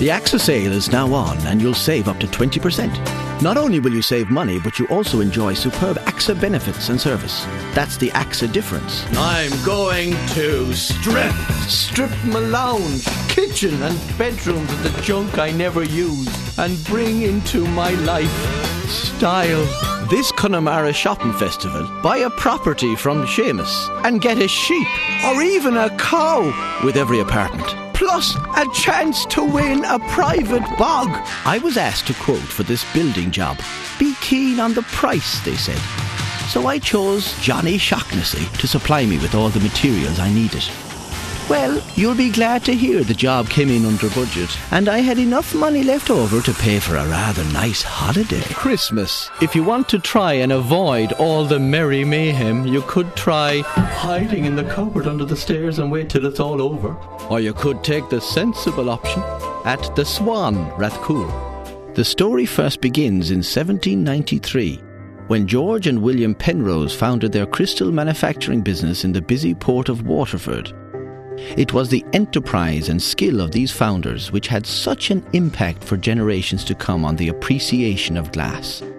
The AXA sale is now on and you'll save up to 20%. Not only will you save money, but you also enjoy superb AXA benefits and service. That's the AXA difference. I'm going to strip my lounge, kitchen and bedrooms of the junk I never use and bring into my life style. This Connemara Shopping Festival, buy a property from Seamus and get a sheep or even a cow with every apartment. Plus a chance to win a private bog. I was asked to quote for this building job. Be keen on the price, they said. So I chose Johnny Shaughnessy to supply me with all the materials I needed. Well, you'll be glad to hear the job came in under budget, and I had enough money left over to pay for a rather nice holiday. Christmas. If you want to try and avoid all the merry mayhem, you could try hiding in the cupboard under the stairs and wait till it's all over. Or you could take the sensible option at the Swan, Rathcoole. The story first begins in 1793, when George and William Penrose founded their crystal manufacturing business in the busy port of Waterford. It was the enterprise and skill of these founders which had such an impact for generations to come on the appreciation of glass.